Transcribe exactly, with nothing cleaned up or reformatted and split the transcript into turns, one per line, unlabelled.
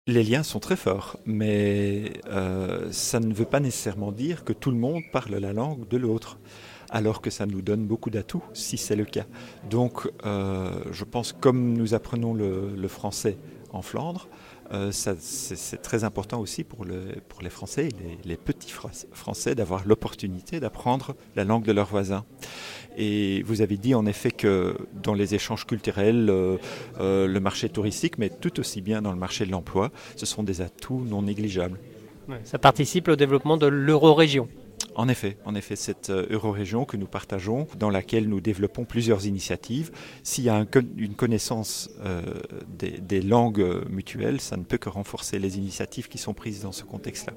Les liens sont très forts, mais euh, ça ne veut pas nécessairement dire que tout le monde parle la langue de l'autre, alors que ça nous donne beaucoup d'atouts si c'est le cas. Donc euh, je pense que comme nous apprenons le, le français en Flandre, euh, ça, c'est, c'est très important aussi pour, le, pour les Français, les, les petits Français, d'avoir l'opportunité d'apprendre la langue de leurs voisins. Et vous avez dit en effet que dans les échanges culturels, euh, euh, le marché touristique, mais tout aussi bien dans le marché de l'emploi, ce sont des atouts non négligeables.
Ouais, ça participe au développement de l'euro-région.
En effet, en effet, cette euh, eurorégion que nous partageons, dans laquelle nous développons plusieurs initiatives, s'il y a un, une connaissance euh, des, des langues mutuelles, ça ne peut que renforcer les initiatives qui sont prises dans ce contexte-là.